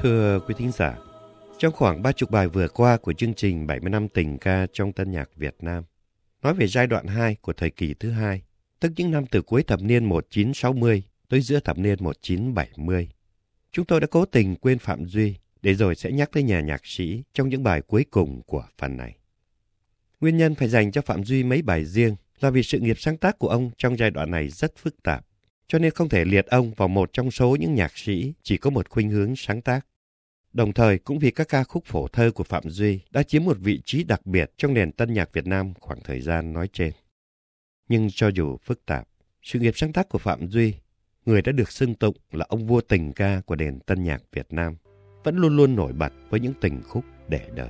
Thưa quý thính giả, trong khoảng 30 bài vừa qua của chương trình 70 năm tình ca trong tân nhạc Việt Nam, nói về giai đoạn 2 của thời kỳ thứ hai, tức những năm từ cuối thập niên 1960 tới giữa thập niên 1970. Chúng tôi đã cố tình quên Phạm Duy để rồi sẽ nhắc tới nhà nhạc sĩ trong những bài cuối cùng của phần này. Nguyên nhân phải dành cho Phạm Duy mấy bài riêng là vì sự nghiệp sáng tác của ông trong giai đoạn này rất phức tạp, cho nên không thể liệt ông vào một trong số những nhạc sĩ chỉ có một khuynh hướng sáng tác. Đồng thời cũng vì các ca khúc phổ thơ của Phạm Duy đã chiếm một vị trí đặc biệt trong nền tân nhạc Việt Nam khoảng thời gian nói trên. Nhưng cho dù phức tạp, sự nghiệp sáng tác của Phạm Duy, người đã được xưng tụng là ông vua tình ca của nền tân nhạc Việt Nam, vẫn luôn luôn nổi bật với những tình khúc để đời.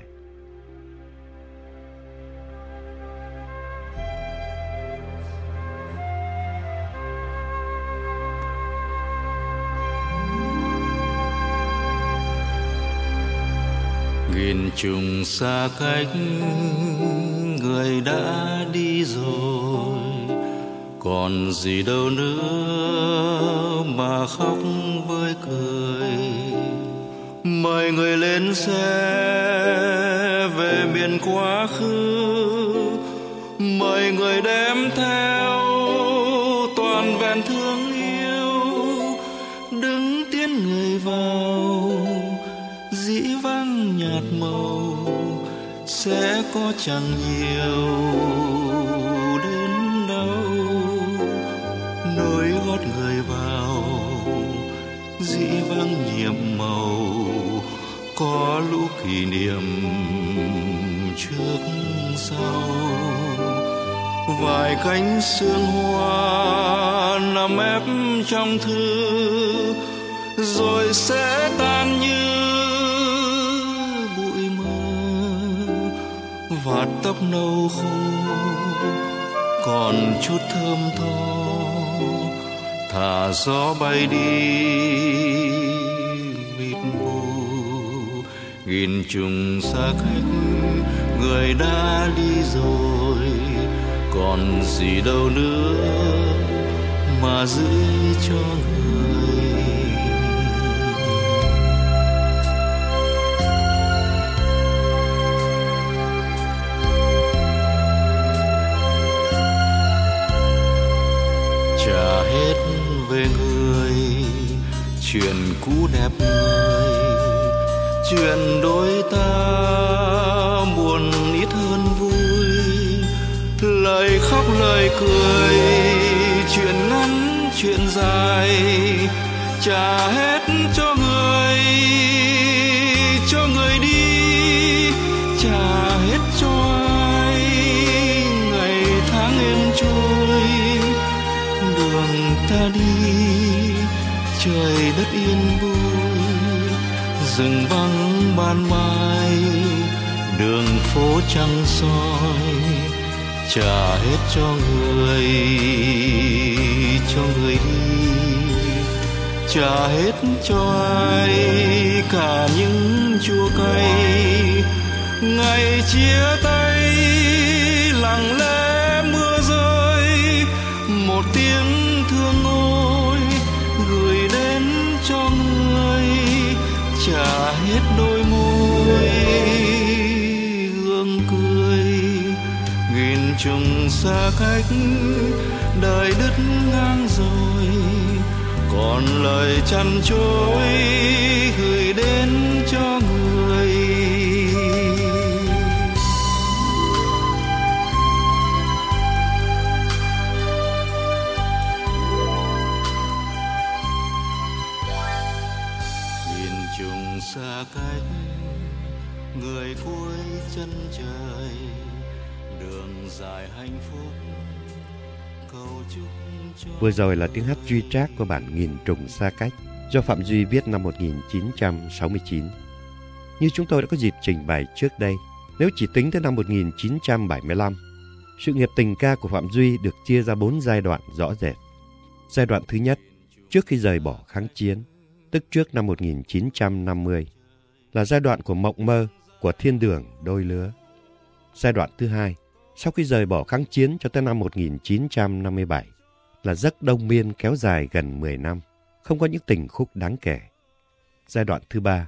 Nghìn trùng xa cách, người đã đi rồi, còn gì đâu nữa mà khóc với cười. Mời người lên xe về miền quá khứ, mời người đem theo toàn vẹn thương yêu, đứng tiến người vào dĩ vang nhạt màu, sẽ có chẳng nhiều đến đâu. Nối gót người vào dĩ vang nhiệm màu, có lũ kỷ niệm trước sau. Vài cánh sương hoa nằm ép trong thư, rồi sẽ tan như bụi mơ. Vạt tóc nâu khô còn chút thơm tho, thả gió bay đi mịt mù. Nghìn trùng xa cách, người đã đi rồi, còn gì đâu nữa mà giữ cho người. Trả hết về người, chuyện cũ đẹp người, chuyện đôi ta buồn ít hơn vui. Lời khóc lời cười, chuyện ngắn chuyện dài, trả hết cho người đi, trả hết cho ai. Ngày tháng êm trôi, đường ta đi, trời đất yên vui, rừng vắng ban mai, đường phố trăng soi. Trả hết cho người đi, trả hết cho ai, cả những chua cay. Ngày chia tay lặng lẽ mưa rơi, một tiếng thương ôi gửi đến cho người. Trả hết đôi môi gương cười, nghìn trùng xa cách, đời đứt ngang rồi, còn lời chăn trối gửi đến cho người. Nghìn trùng xa cách, người cuối chân trời, đường dài hạnh phúc, cầu chúc cho. Vừa rồi là tiếng hát Duy Trác của bản Nghìn trùng xa cách do Phạm Duy viết năm 1969. Như chúng tôi đã có dịp trình bày trước đây, nếu chỉ tính tới năm 1975, sự nghiệp tình ca của Phạm Duy được chia ra 4 giai đoạn rõ rệt. Giai đoạn thứ nhất, trước khi rời bỏ kháng chiến, tức trước năm 1950, là giai đoạn của mộng mơ, của thiên đường đôi lứa. Giai đoạn thứ hai, sau khi rời bỏ kháng chiến cho tới năm 1957, là giấc đông miên kéo dài gần 10 năm, không có những tình khúc đáng kể. Giai đoạn thứ ba,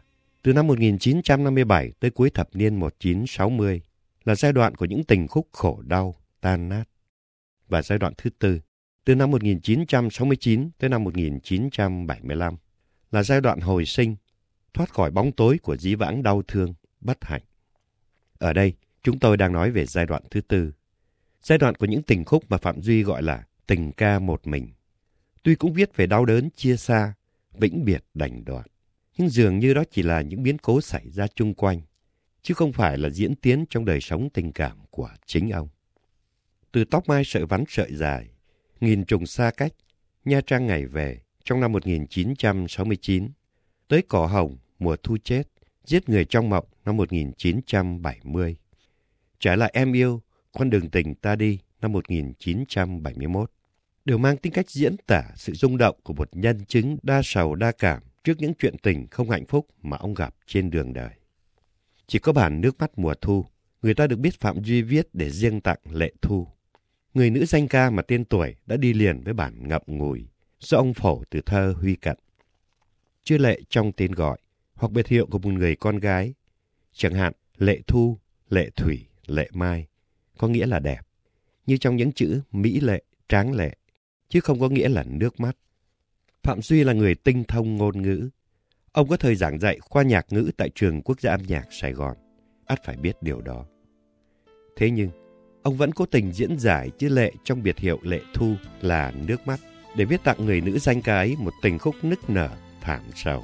Từ năm 1957 tới cuối thập niên 1960 là giai đoạn của những tình khúc khổ đau, tan nát. Và giai đoạn thứ tư, từ năm 1969 tới năm 1975 là giai đoạn hồi sinh, thoát khỏi bóng tối của dĩ vãng đau thương, bất hạnh. Ở đây, chúng tôi đang nói về giai đoạn thứ tư, giai đoạn của những tình khúc mà Phạm Duy gọi là tình ca một mình. Tuy cũng viết về đau đớn chia xa, vĩnh biệt đành đoạn, nhưng dường như đó chỉ là những biến cố xảy ra chung quanh, chứ không phải là diễn tiến trong đời sống tình cảm của chính ông. Từ Tóc mai sợi vắn sợi dài, Nghìn trùng xa cách, Nha Trang ngày về trong năm 1969, tới Cỏ hồng, Mùa thu chết, Giết người trong mộng năm 1970, trở lại Em yêu, Con đường tình ta đi năm 1971, đều mang tính cách diễn tả sự rung động của một nhân chứng đa sầu đa cảm trước những chuyện tình không hạnh phúc mà ông gặp trên đường đời. Chỉ có bản Nước mắt mùa thu, người ta được biết Phạm Duy viết để riêng tặng Lệ Thu, người nữ danh ca mà tên tuổi đã đi liền với bản Ngậm ngùi do ông phổ từ thơ Huy Cận. Chữ Lệ trong tên gọi hoặc biệt hiệu của một người con gái, chẳng hạn Lệ Thu, Lệ Thủy, Lệ Mai, có nghĩa là đẹp, như trong những chữ mỹ lệ, tráng lệ, chứ không có nghĩa là nước mắt. Phạm Duy là người tinh thông ngôn ngữ. Ông có thời giảng dạy khoa nhạc ngữ tại Trường Quốc gia âm nhạc Sài Gòn, ắt phải biết điều đó. Thế nhưng, ông vẫn cố tình diễn giải chữ Lệ trong biệt hiệu Lệ Thu là nước mắt để viết tặng người nữ danh ca ấy một tình khúc nức nở, thảm sầu.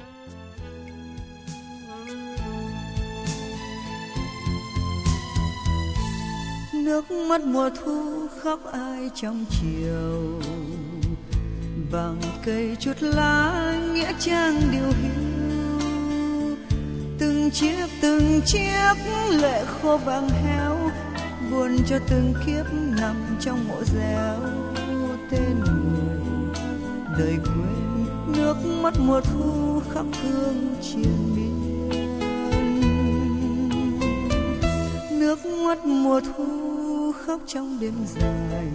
Nước mắt mùa thu khóc ai trong chiều, bằng cây chút lá nghĩa trang điều hiu. Từng chiếc lệ khô vàng héo, buồn cho từng kiếp nằm trong mộ dẻo tên người. Đời quên nước mắt mùa thu khóc thương triền miên. Nước mắt mùa thu khóc trong đêm dài,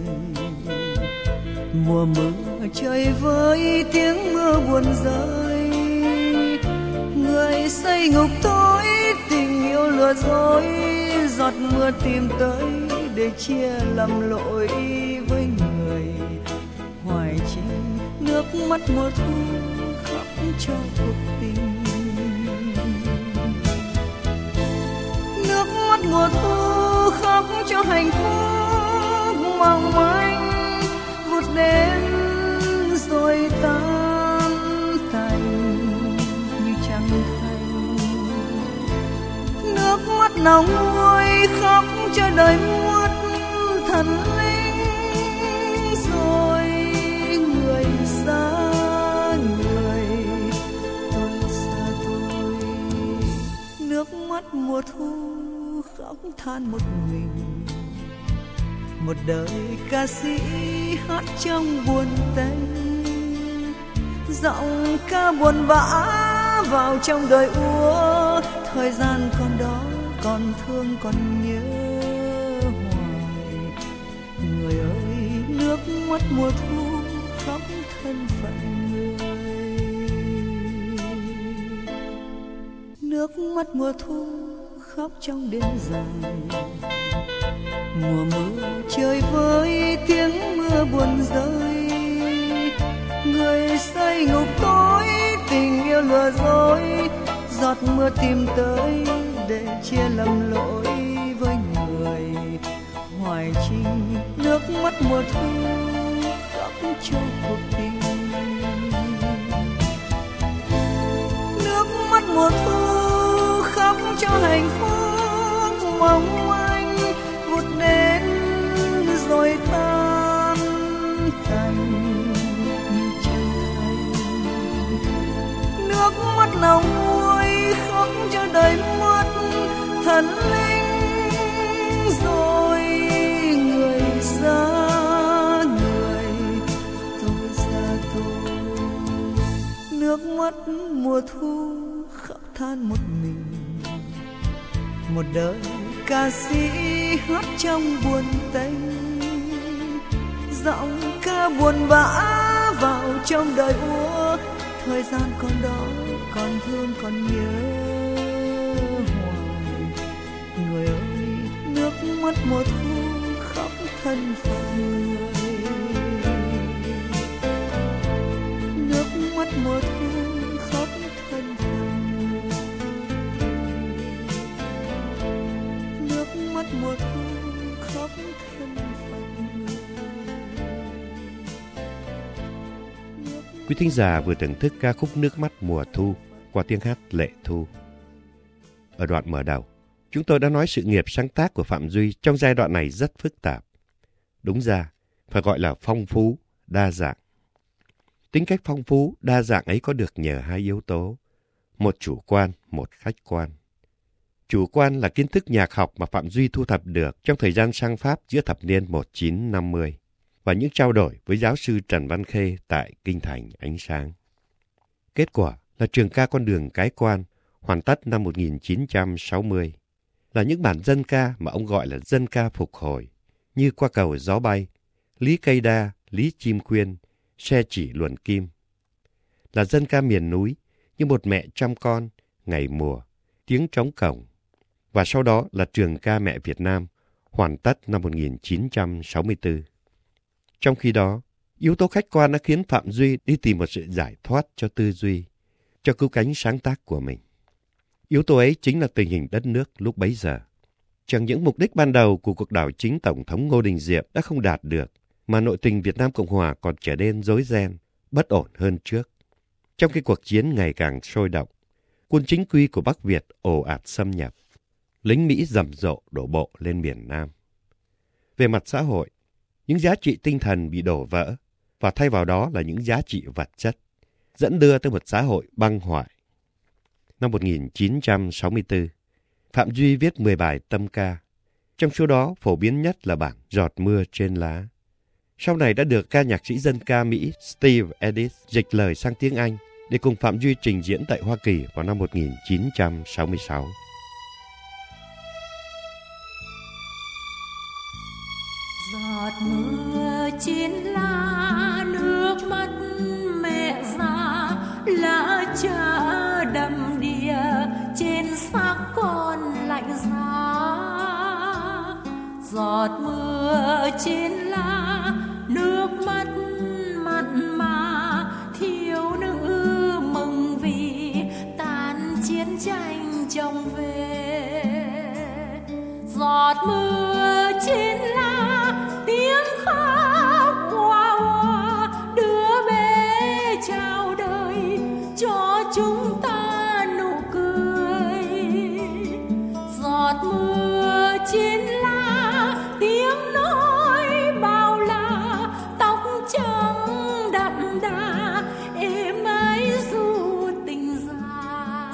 mùa mưa trời với tiếng mưa buồn rơi. Người say ngục tối tình yêu lừa dối, giọt mưa tìm tới để chia lầm lỗi với người. Hoài chi nước mắt mùa thu khóc cho cuộc tình. Nước mắt mùa thu khóc cho hạnh phúc mong manh, vụt đến rồi tan tành như trăng thanh. Nước mắt nóng nguôi khóc cho đời muốt thần linh, rồi người xa người, tôi xa tôi. Nước mắt mùa thu khóc than một mình, một đời ca sĩ hát trong buồn tênh. Giọng ca buồn bã vào trong đời úa, thời gian còn đó còn thương còn nhớ hoài. Người ơi nước mắt mùa thu khóc thân phận người. Nước mắt mùa thu khóc trong đêm dài, mùa mưa trời với tiếng mưa buồn rơi. Người say ngục tối tình yêu lừa dối, giọt mưa tìm tới để chia lầm lỗi với người. Hoài chi nước mắt mùa thu khóc cho cuộc tình. Nước mắt mùa thu khóc cho hạnh phúc mong manh, vụt đến rồi tan tành như trăng thanh. Nước mắt nồng nguôi khóc cho đời mất thần linh, rồi người xa người, tôi xa tôi. Nước mắt mùa thu khóc than một mình, một đời ca sĩ hát trong buồn tênh. Giọng ca buồn bã vào trong đời úa, thời gian còn đó, còn thương còn nhớ hoài. Người ơi, nước mắt mùa thu khóc thân phận người. Nước mắt mùa thu khóc thân phận người. Nước mắt mùa thu khóc thân phận người. Quý thính giả vừa thưởng thức ca khúc Nước mắt mùa thu qua tiếng hát Lệ Thu. Ở đoạn mở đầu, chúng tôi đã nói sự nghiệp sáng tác của Phạm Duy trong giai đoạn này rất phức tạp. Đúng ra, phải gọi là phong phú, đa dạng. Tính cách phong phú, đa dạng ấy có được nhờ hai yếu tố. Một chủ quan, một khách quan. Chủ quan là kiến thức nhạc học mà Phạm Duy thu thập được trong thời gian sang Pháp giữa thập niên 1950 và những trao đổi với giáo sư Trần Văn Khê tại Kinh Thành Ánh Sáng. Kết quả là trường ca Con đường Cái Quan hoàn tất năm 1960, là những bản dân ca mà ông gọi là dân ca phục hồi, như Qua cầu gió bay, Lý cây đa, Lý chim khuyên, Xe chỉ luồn kim. Là dân ca miền núi như Một mẹ chăm con, Ngày mùa, Tiếng trống cổng. Và sau đó là trường ca Mẹ Việt Nam, hoàn tất năm 1964. Trong khi đó, yếu tố khách quan đã khiến Phạm Duy đi tìm một sự giải thoát cho tư duy, cho cứu cánh sáng tác của mình. Yếu tố ấy chính là tình hình đất nước lúc bấy giờ. Chẳng những mục đích ban đầu của cuộc đảo chính Tổng thống Ngô Đình Diệm đã không đạt được, mà nội tình Việt Nam Cộng Hòa còn trở nên rối ren, bất ổn hơn trước. Trong khi cuộc chiến ngày càng sôi động, quân chính quy của Bắc Việt ồ ạt xâm nhập, lính Mỹ rầm rộ đổ bộ lên miền Nam. Về mặt xã hội, những giá trị tinh thần bị đổ vỡ và thay vào đó là những giá trị vật chất, dẫn đưa tới một xã hội băng hoại. Năm 1964, Phạm Duy viết 10 bài tâm ca, trong số đó phổ biến nhất là bản Giọt mưa trên lá. Sau này đã được ca nhạc sĩ dân ca Mỹ Steve Eddis dịch lời sang tiếng Anh để cùng Phạm Duy trình diễn tại Hoa Kỳ vào năm 1966. Giọt mưa trên lá, nước mắt mẹ già, lá cha đầm đìa trên xác con lạnh giá. Giọt mưa trên lá, nước mắt mặn mà, thiếu nữ mừng vì tan chiến tranh chồng về. Giọt mưa trên lá, tiếng khóc hoa hoa, đứa bé chào đời cho chúng ta nụ cười. Giọt mưa trên lá, tiếng nói bao la, tóc trắng đậm đà, êm ái du tình già.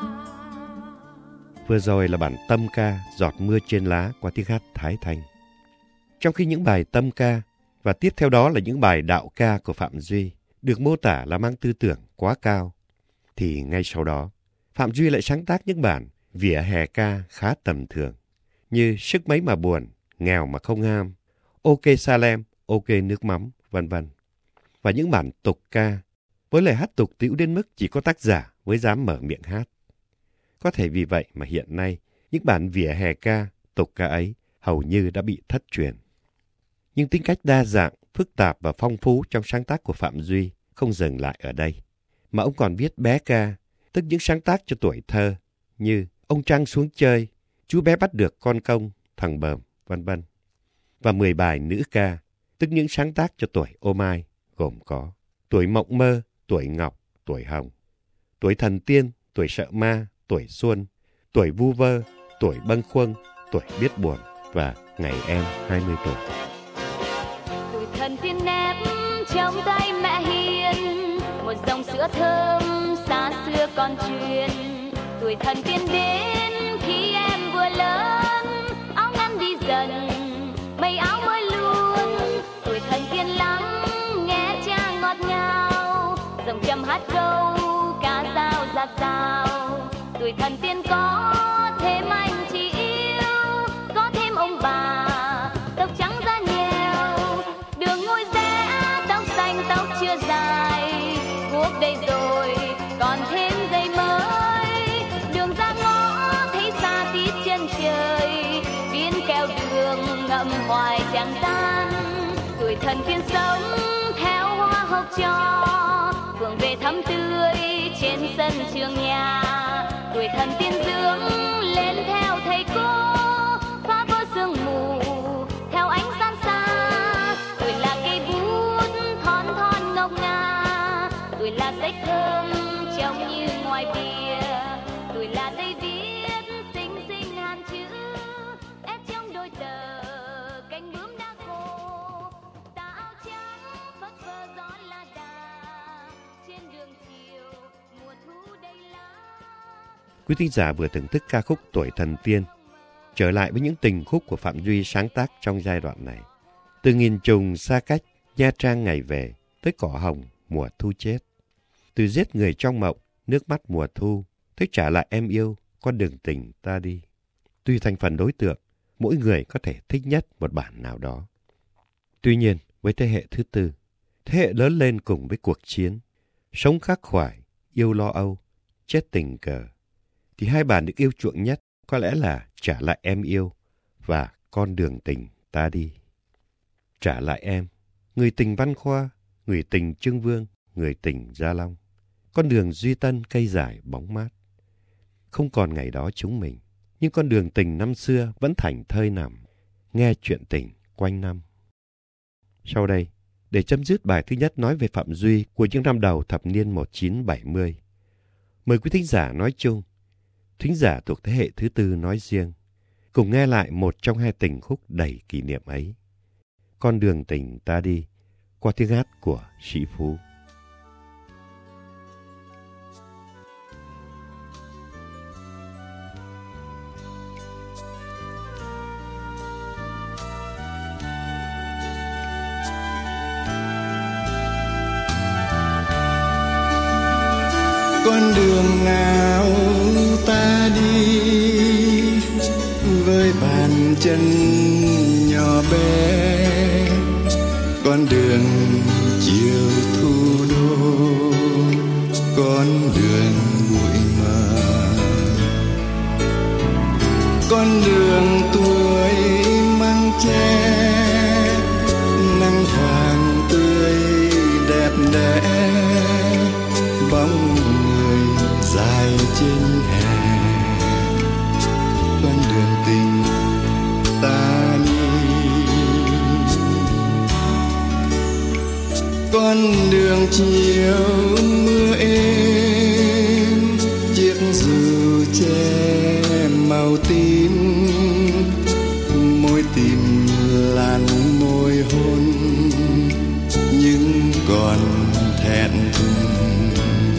Vừa rồi là bản tâm ca Giọt mưa trên lá qua tiếng hát Thái Thanh. Trong khi những bài tâm ca và tiếp theo đó là những bài đạo ca của Phạm Duy được mô tả là mang tư tưởng quá cao, thì ngay sau đó Phạm Duy lại sáng tác những bản vỉa hè ca khá tầm thường như Sức mấy mà buồn, Nghèo mà không ham, Ok Salem, Ok nước mắm, vân vân. Và những bản tục ca với lời hát tục tĩu đến mức chỉ có tác giả mới dám mở miệng hát. Có thể vì vậy mà hiện nay những bản vỉa hè ca, tục ca ấy hầu như đã bị thất truyền. Nhưng tính cách đa dạng, phức tạp và phong phú trong sáng tác của Phạm Duy không dừng lại ở đây, mà ông còn viết bé ca, tức những sáng tác cho tuổi thơ như Ông Trăng xuống chơi, Chú bé bắt được con công, Thằng bờm, vân vân. Và 10 bài nữ ca, tức những sáng tác cho tuổi ô mai, gồm có Tuổi mộng mơ, Tuổi ngọc, Tuổi hồng, Tuổi thần tiên, Tuổi sợ ma, Tuổi xuân, Tuổi vu vơ, Tuổi bâng khuâng, Tuổi biết buồn và Ngày em 20 tuổi. Tuổi thần tiên nép trong tay mẹ hiền, một dòng sữa thơm xa xưa còn truyền. Tuổi thần tiên đến khi em vừa lớn, áo ngắn đi dần, mây áo mới luôn. Tuổi thần tiên lắng nghe cha ngọt ngào, dòng châm hát câu ca dao dạt dào. Tuổi thần tiên có thêm anh chị yêu, có thêm ông bà tóc trắng da nghèo, đường ngôi rẽ tóc xanh tóc chưa dài, guốc đây rồi chẳng tan. Tuổi thần tiên sống theo hoa hồng trò, phượng về thắm tươi trên sân trường nhà. Tuổi thần tiên dưỡng lên theo thầy cô, phá vỡ sương mù theo ánh sáng xa. Tuổi là cây bút thon thon ngọc ngà, tuổi là sách thơm trông như ngoài bìa. Tuổi là giấy viết xinh xinh ngàn chữ, ép trong đôi tờ cánh bướm đã khô. Tà áo trắng phất phơ gió la đà, trên đường chiều mùa thu đầy lá. Quý thính giả vừa thưởng thức ca khúc Tuổi Thần Tiên. Trở lại với những tình khúc của Phạm Duy sáng tác trong giai đoạn này. Từ nghìn trùng xa cách, Nha Trang ngày về, tới cỏ hồng mùa thu chết. Từ giết người trong mộng, nước mắt mùa thu, tới trả lại em yêu, con đường tình ta đi. Tùy thành phần đối tượng, mỗi người có thể thích nhất một bản nào đó. Tuy nhiên, với thế hệ thứ tư, thế hệ lớn lên cùng với cuộc chiến, sống khắc khoải, yêu lo âu, chết tình cờ, thì hai bản được yêu chuộng nhất có lẽ là Trả lại em yêu và Con đường tình ta đi. Trả lại em, người tình Văn Khoa, người tình Trương Vương, người tình Gia Long. Con đường duy tân cây dài bóng mát. Không còn ngày đó chúng mình, nhưng con đường tình năm xưa vẫn thành thơi nằm, nghe chuyện tình quanh năm. Sau đây, để chấm dứt bài thứ nhất nói về Phạm Duy của những năm đầu thập niên 1970, mời quý thính giả nói chung, thính giả thuộc thế hệ thứ tư nói riêng, cùng nghe lại một trong hai tình khúc đầy kỷ niệm ấy. Con đường tình ta đi, qua tiếng hát của Sĩ Phú. Con đường nào ta đi với bàn chân nhỏ bé, con đường chiều thu đô, con đường bụi mờ, con đường tuổi măng tre, nắng vàng tươi đẹp đẽ, bóng người dài trên hè. Con đường tình ta đi, con đường chiều mưa êm, chiếc dù che màu tím, môi tìm làn môi hôn nhưng còn thẹn thùng.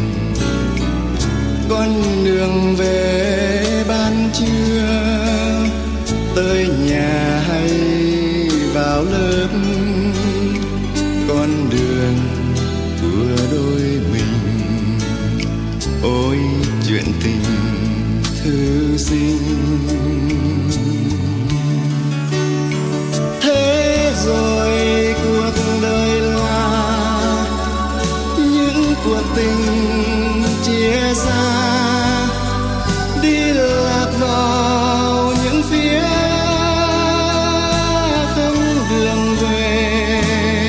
Con đường về ban trưa, tới nhà hay vào lớp, con đường của đôi mình. Ôi chuyện tình thư sinh, thế rồi cuộc đời là những cuộc tình chia xa, đi lạc vào những phía không đường về.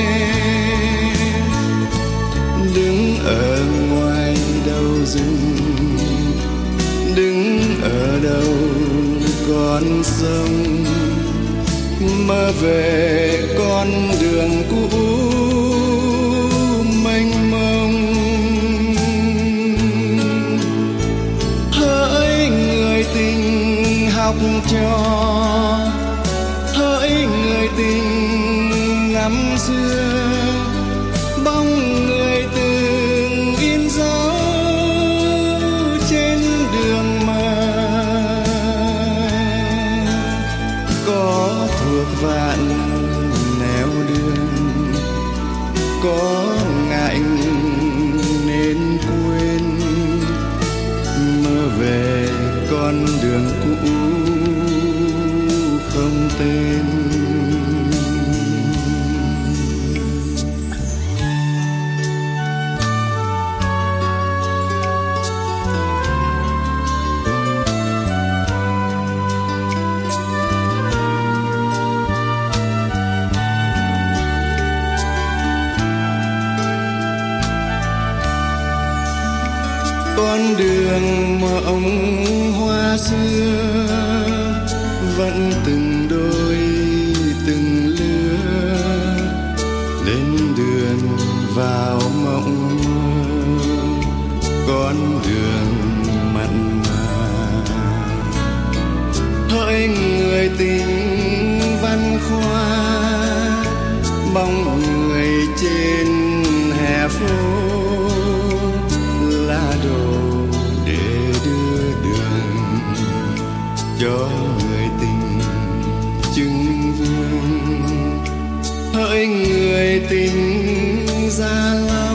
Đứng ở ngoài đầu rừng, đứng ở đầu con sông, mơ về con đường cũ mênh mông. Hỡi người tình học trò, hỡi người tình năm xưa, bóng người từng in dấu trên đường mờ. Có thuộc vạn nẻo đường, có ngại nên quên, mơ về con đường cũ không tên. con đường mộng hoa xưa vẫn từng đôi từng lứa lên đường vào mộng mơ, con đường mặn mà. Hỡi người tình văn khoa, bóng người trên hè phố lá đồ để đưa đường cho người tình chứng vương. Hỡi người tình Gia Long,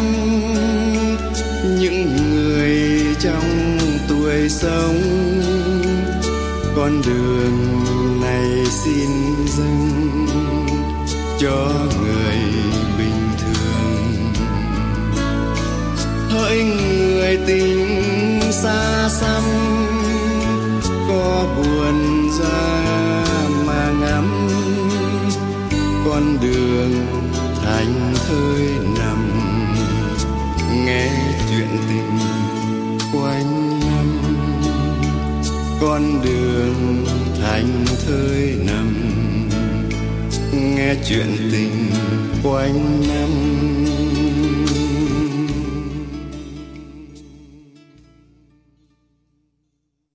những người trong tuổi sống, con đường này xin dâng cho người bình thường. Hỡi người tình xa xăm, có buồn ra mà ngắm, con đường thành thơi nằm, nghe chuyện tình quanh năm. Con đường thành thơi nằm, nghe chuyện tình quanh năm.